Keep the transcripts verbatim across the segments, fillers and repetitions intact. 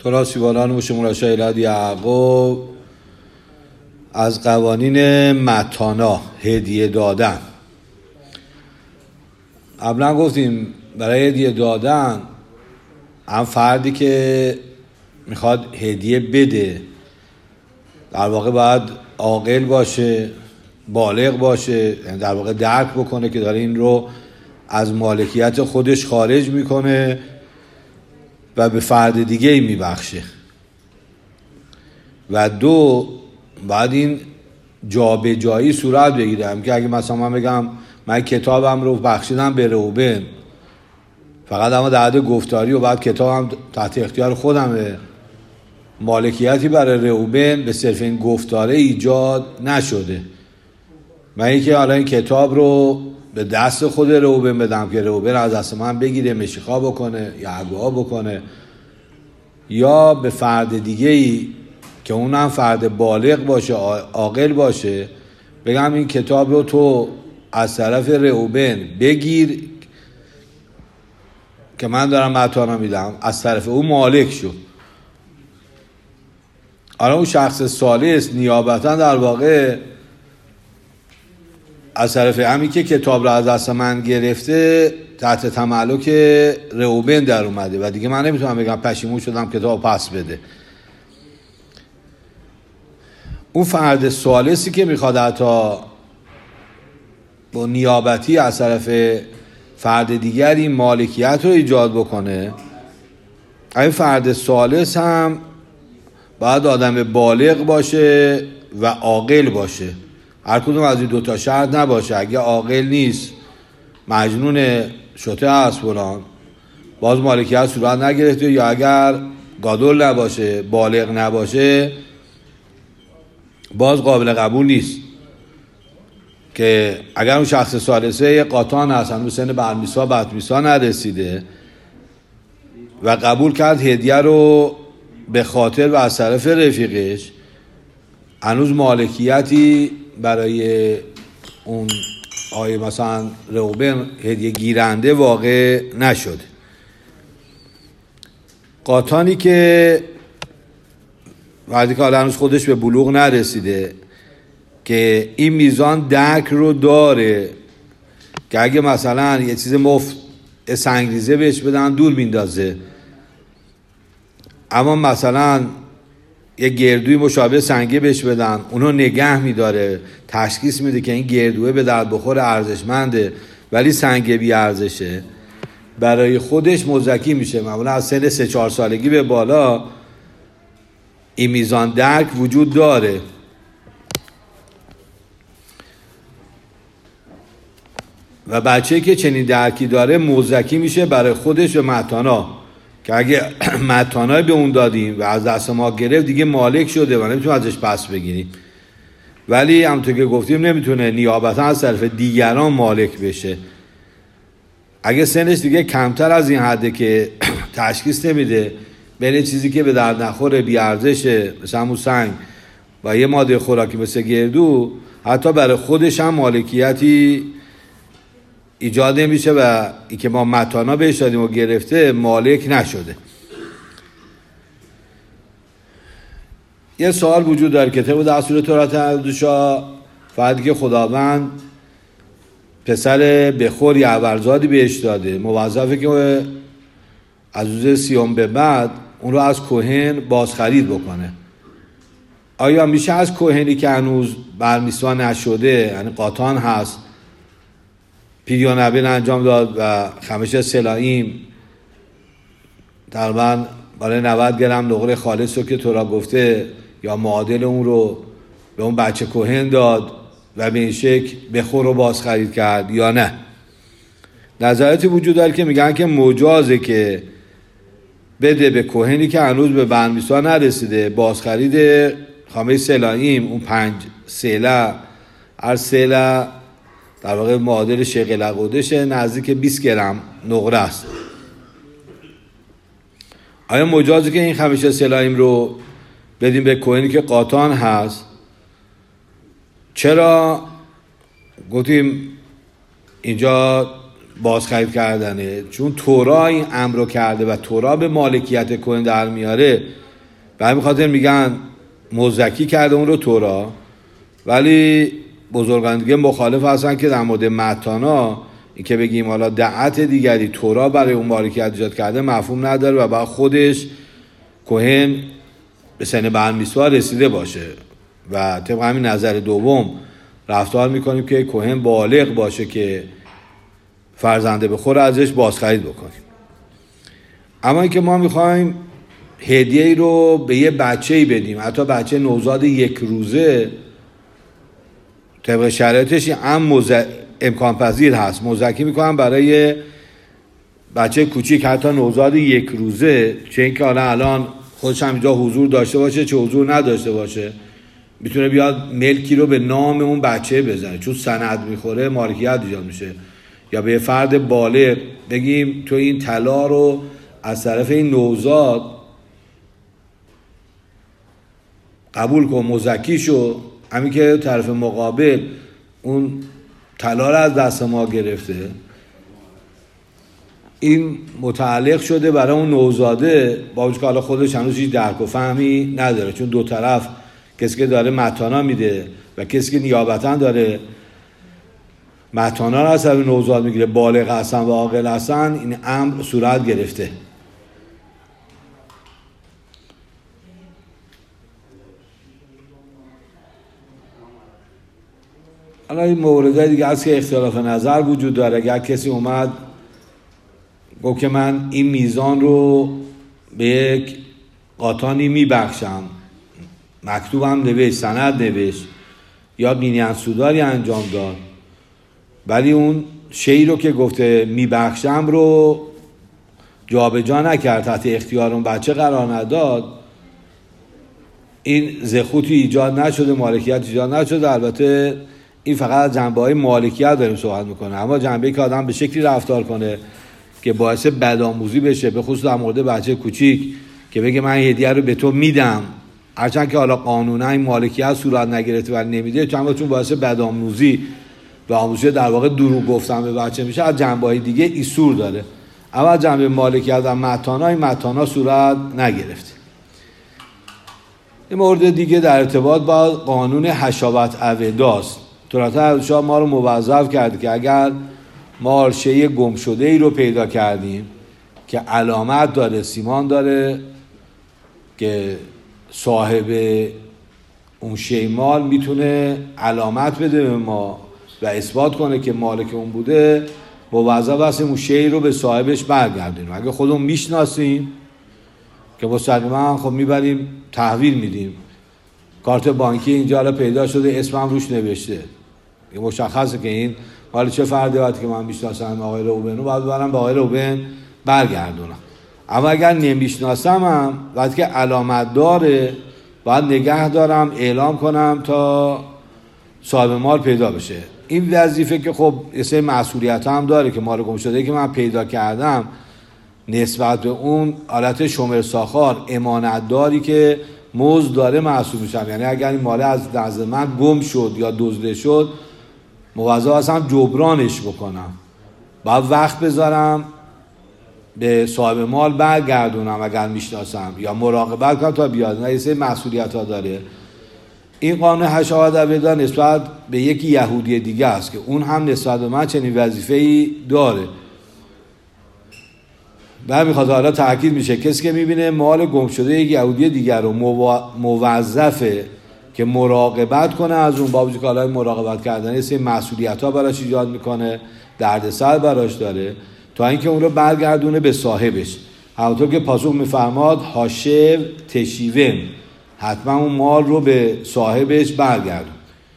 تراسیبانان موشمون شایلاد یعقوب از قوانین متانا هدیه دادن. قبلا گفتیم برای هدیه دادن هم فردی که میخواد هدیه بده در واقع باید عاقل باشه، بالغ باشه، یعنی در واقع درک بکنه که داره این رو از مالکیت خودش خارج میکنه و به فرد دیگه ای میبخشه. و دو، باید این جابجایی صورت بگیرم که اگه مثلا من بگم من کتابم رو بخشیدم به روبن، فقط اما در حد گفتاری و بعد کتابم تحت اختیار خودمه، مالکیتی برای روبن به صرف این گفتاره ایجاد نشده. من اینکه حالا این کتاب رو به دست خود روبن بدم که روبن از دست من بگیره، مشیخا بکنه یا عگوها بکنه، یا به فرد دیگه ای که اونم فرد بالغ باشه، عاقل باشه، بگم این کتاب رو تو از طرف روبن بگیر که من دارم متانا میدم، از طرف او مالک شو. حالا اون شخص ثالث نیابتا در واقع از طرف همین که کتاب رو از دست من گرفته تحت تملک روبن در اومده و دیگه من نمیتونم بگم پشیمون شدم کتاب پس بده. اون فرد ثالثی که میخواد حتی با نیابتی از طرف فرد دیگری مالکیت رو ایجاد بکنه، این فرد ثالث هم باید آدم بالغ باشه و عاقل باشه. هر کدوم از این دوتا شرط نباشه. اگه عاقل نیست، مجنون، شوته است فلان، باز مالکیت صورت نگرفته. یا اگر گادول نباشه، بالغ نباشه، باز قابل قبول نیست. که اگر اون شخص ثالثه قاطان هستن به سن برمیسا بطمیسا نرسیده و قبول کرد هدیه رو به خاطر و از طرف رفیقش، هنوز مالکیتی برای اون آیه مثلا روبن هدیه گیرنده واقع نشد. قاطانی که وقتی که هنوز خودش به بلوغ نرسیده که این میزان درک رو داره که اگه مثلا یه چیز مفت سنگریزه بهش بدن دور میندازه، اما مثلا یه گردوی مشابه سنگی بهش بدن اونو نگه میداره، تشخیص میده که این گردوه به درد بخور ارزشمنده ولی سنگ بی ارزشه، برای خودش مزکی میشه. معمولا از سن سه چهار سالگی به بالا این میزان درک وجود داره. و بچه‌ای که چنین درکی داره مزکی میشه برای خودش و متانا، که اگه متانای به اون دادیم و از دست ما گرفت دیگه مالک شده و نمیتونیم ازش پس بگیریم. ولی همونطور که گفتیم نمیتونه نیابتا از طرف دیگران مالک بشه. اگه سنش دیگه کمتر از این حده که تشخیص نمیده بین چیزی که به درد نخوره بی ارزشه مثل همون سنگ و یه ماده خوراکی مثل گردو، حتی برای خودش هم مالکیتی ایجاد نمیشه و این که ما متانا بهش دادیم و گرفته مالک نشده. یه سوال وجود داره که طبق دستور تورات الدوشا فردی که خداوند پسر بخور یا ابرزادی بهش داده، موظفه که از روز سیوم به بعد اون رو از کهن بازخرید بکنه. آیا میشه از کهنی که هنوز برمیسوا نشده، یعنی قاطان هست، پیریان نبیل انجام داد و خمش سلاییم تقریبا برای نود گرم نقره خالص رو که تورا گفته یا معادل اون رو به اون بچه کهن داد و به این شکل بخور رو باز خرید کرد یا نه؟ نظراتی وجود داره که میگن که مجازه که بده به کهنی که هنوز به برمیسوا نرسیده باز خرید خامه سلاییم، اون پنج سیله، هر سیله در واقع معادل شقل قدشه، نزدیک بیست گرم نقره است. آیا مجازه که این خمشه سلایم رو بدیم به کهنی که قاطان هست؟ چرا گفتیم اینجا بازخرید کردنه، چون تورا این امر رو کرده و تورا به مالکیت کوهن در میاره. به همین خاطر میگن مزکی کرده اون رو تورا. ولی بزرگان دیگه مخالف هستن که در مورد متانا این که بگیم حالا دعت دیگری تورا برای اون مالکیت ایجاد کرده مفهوم نداره و بعد خودش کوهن به سن برمیسوا رسیده باشه و طبق همین نظر دوم رفتار میکنیم که کوهن بالغ باشه که فرزنده بخوره ازش بازخرید بکنیم. اما اینکه ما میخوایم هدیه ای رو به یه بچه‌ای بدیم، حتی بچه نوزاد یک روزه، طبق شرایطش هم مز... امکان پذیر هست. مزکی میکنم برای بچه کوچیک حتی نوزاد یک روزه، چه اینکه حالا الان خودش هم اینجا حضور داشته باشه چه حضور نداشته باشه، میتونه بیاد ملکی رو به نام اون بچه بزنه، چون سند میخوره مالکیت ایجاد میشه. یا به فرد بالغ بگیم تو این طلا رو از طرف این نوزاد قبول کن، مزکی شو، همین که طرف مقابل اون طلا رو از دست ما گرفته، این متعلق شده برای اون نوزاده، با وجود که حالا خودش هنوز هیچ درک و فهمی نداره، چون دو طرف کسی که داره متانا میده و کسی که نیابتا داره متانا رو از طرف نوزاد میگیره بالغ هستن و عاقل هستن، این امر صورت گرفته. حالا این مورد دیگه هست که اختلاف نظر وجود داره. اگر کسی اومد گفت که من این میزان رو به یک قاطانی میبخشم، مکتوبم نوشت، سند نوشت یا بینیان سوداری انجام داد، ولی اون شی رو که گفته میبخشم رو جابجا نکرد، تحت اختیار اون بچه قرار نداد، این زخوتی ایجاد نشده، مالکیت ایجاد نشده. البته این فقط جنبه‌های مالکیت داریم صحبت میکنه، اما جنبه‌ای که آدم به شکلی رفتار کنه که باعث بدآموزی بشه، به خصوص در مورد بچه کوچیک که بگه من هدیه رو به تو میدم، هرچند که حالا قانونا این مالکیت صورت نگرفته ولی نمیده، چون چون باعث بدآموزی و آموزش در واقع دروغ گفتن به بچه میشه، از جنبه‌های دیگه ایسور داره. اما جنبه مالکیت و متانا، این متانا صورت نگرفته. این مورد دیگه در ارتباط با قانون حشابت اوداست. طورتا شاه ما رو موظف کرد که اگر ما شی گم شده ای رو پیدا کردیم که علامت داره، سیمان داره که صاحب اون شی مال میتونه علامت بده به ما و اثبات کنه که مالک اون بوده، موظف هستیم اون شی رو به صاحبش برگردیم. اگه خودمون میشناسیم که مستقیما خب میبریم تحویل میدیم، کارت بانکی اینجا رو پیدا شده اسمم روش نوشته، یه مشخصه که این مال چه فردی باید که من میشناسم، آقای روبن رو باید ببرم به آقای روبن برگردونم. اما اگر نمیشناسم هم باید که علامت داره، باید نگه دارم، اعلام کنم تا صاحب مال پیدا بشه. این وظیفه که خب یه سری مسئولیت هم داره که مال گم شده که من پیدا کردم نسبت به اون حالت شمر ساخار امانت داری که مزد داره محسوب میشم. یعنی اگر این مال از دست من گم شد یا دزدیده شد، موظف هستم جبرانش بکنم، باید وقت بذارم به صاحب مال برگردونم اگر میشناسم، یا مراقبت کنم تا بیاد. نه، یه سری مسئولیت ها داره. این قانون حشابت اوداست نسبت به یکی یهودی دیگه است که اون هم نسبت به من چنین وظیفه‌ای داره. بعد میخواد حالا تاکید میشه کسی که میبینه مال گم شده یک یهودی دیگر رو موظفه که مراقبت کنه از اون، با وجود که حالا مراقبت کردن سه مسئولیت‌ها براش ایجاد میکنه، دردسر براش داره، تا اینکه اون رو برگردونه به صاحبش. همونطور که پاسخ میفرماد حاشو تشیوم، حتما اون مال رو به صاحبش برگردون.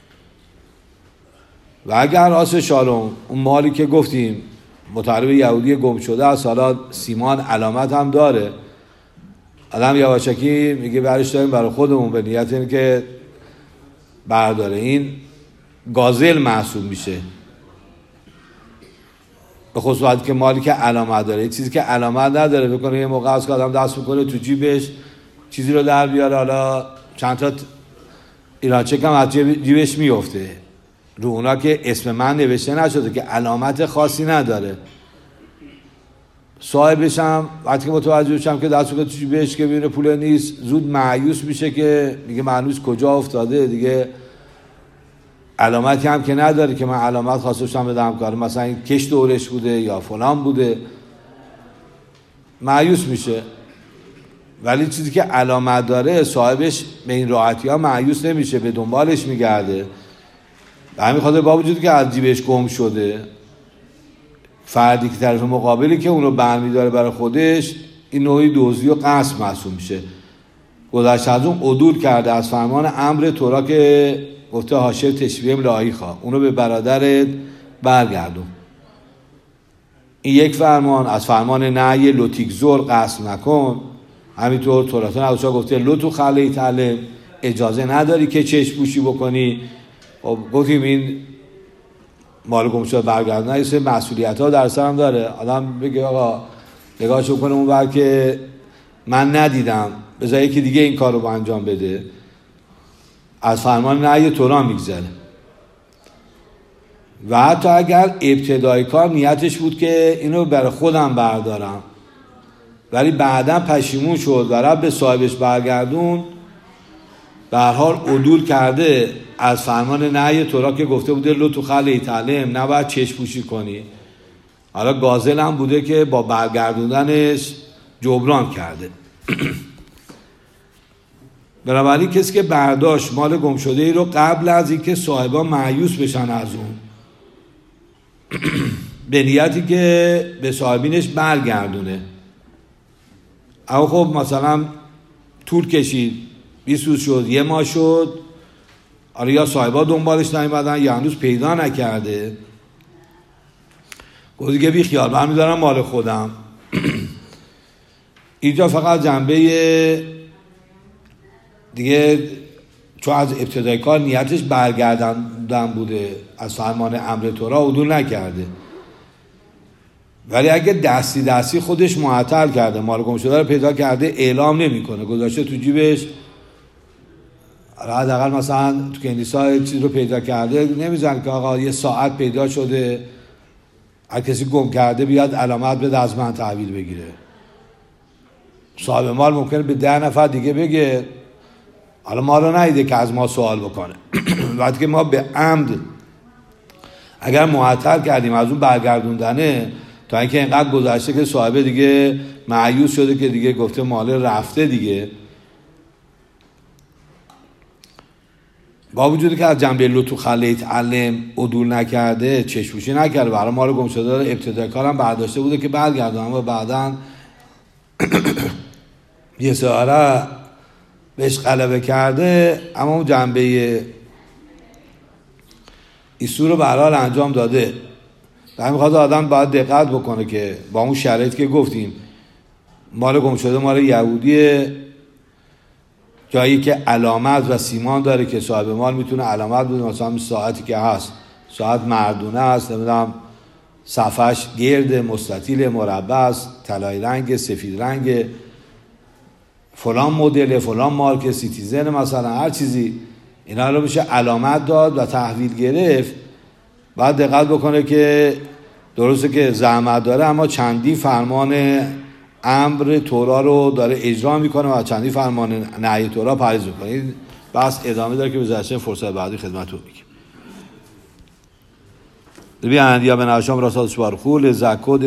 و اگر راست شالوم اون مالی که گفتیم متعلق یهودی گم شده است، حالا سیمان علامت هم داره، آدم یواشکی میگه برش داریم برای خودمون به نیت اینه که برداره، این گازل محسوب میشه، به خصوص که مالی که علامت داره. چیزی که علامت نداره بکنه یه موقع از که آدم دست بکنه تو جیبش چیزی رو در بیاره، حالا چند تا ایران چک هم از جیبش میفته، رو اونا که اسم من نوشته نشده، که علامت خاصی نداره. صاحبش هم وقتی که متوجه بشم که دستو که توی بهش که ببینه پول نیست، زود مایوس میشه که دیگه معنوس کجا افتاده، دیگه علامتی هم که نداره که من علامت خواستشم بدم کار، مثلا این کش دورش بوده یا فلان بوده، مایوس میشه. ولی چیزی که علامت داره صاحبش به این راحتی ها مایوس نمیشه، به دنبالش میگرده. به همین خاطر با وجودی که از جیبش گم شده، فردی که طرف مقابلی که اونو برمیداره برای خودش، این نوعی دزدی و قصد محسوب میشه. گذشته از اون عدول کرده از فرمان امر تورا که گفته حاشیه تشبیه املائی خواه، اونو به برادرت برگردون. این یک فرمان. از فرمان نهی لوتیک زور قصد نکن، همینطور توراتون عوضا گفته لوتو خلی تعلم، اجازه نداری که چشم پوشی بکنی. خب گفتیم این مال گم شده برگردون، این سه مسئولیت ها در سرم داره. آدم بگه آقا نگاهشو کنه اون وقت که من ندیدم، بذار یکی دیگه این کار رو انجام بده، از فرمان نهی تورا میگذره. و حتی اگر ابتدای کار نیتش بود که اینو برای خودم بردارم، ولی بعدا پشیمون شد و رب به صاحبش برگردون، به هر حال عدول کرده از فرمان نهی تورا که گفته بوده لطو خلی تعلم، نباید چشم پوشی کنی. حالا گازل هم بوده که با برگردوندنش جبران کرده. بنابراین کسی که برداشت مال گم شده ای رو قبل از اینکه صاحبا مایوس بشن از اون، به نیتی که به صاحبینش برگردونه، اما خب مثلا طول کشید، بیست روز شد، یه ماه شد، آره یا صاحبا دنبالش نیومدن یا هنوز پیدا نکرده، گفت دیگه بی خیال من میدارم مال خودم. اینجا فقط جنبه دیگه چون از ابتدای کار نیتش برگردن بوده، از فرمان امر تورا عدول نکرده. ولی اگه دستی دستی خودش معطل کرده، مال گم شده رو پیدا کرده، اعلام نمیکنه، گذاشته تو جیبش، حداقل مثلا تو کنیسا چیز رو پیدا کرده، نمیزن که آقا یه ساعت پیدا شده، هر کسی گم کرده بیاد علامت بده از من تحویل بگیره. صاحب مال ممکنه به ده نفر دیگه بگه، حالا ما رو ندیده که از ما سوال بکنه. وقتی که ما به عمد اگر معطل کردیم از اون برگردوندنه، تا اینکه اینقدر گذشته که صاحب دیگه مایوس شده که دیگه گفته مال رفته دیگه، با وجودی که از جنبه لطو خلیت علم عدول نکرده، چشموشی نکرده، برای ما رو گم شده داره، ابتدای کارم برداشته بوده که برگردم، اما بعداً یه ساره بهش غلبه کرده، اما اون جنبه ایسو رو به هر حال انجام داده. در همین خاطر آدم باید دقت بکنه که با اون شرایط که گفتیم، مال گم شده مال یهودیه، جایی که علامت و سیمان داره که صاحب مال میتونه علامت بده، مثلا ساعتی که هست ساعت مردونه هست، نمیدونم صفحش گرد، مستطیل، مربع است، طلایی رنگ، سفید رنگ، فلان مدل، فلان مارک، سیتیزن، مثلا هر چیزی، اینا رو میشه علامت داد و تحویل گرفت. باید دقت بکنه که درسته که زحمت داره، اما چندی فرمان امر تورا رو داره اجرا میکنه و چندی فرمان نهی تورا پرهیز میکنه. بس ادامه داره که بذارشن فرصت بعدی خدمتتون میگم. ببین یا به نشام راستش بارخول زکود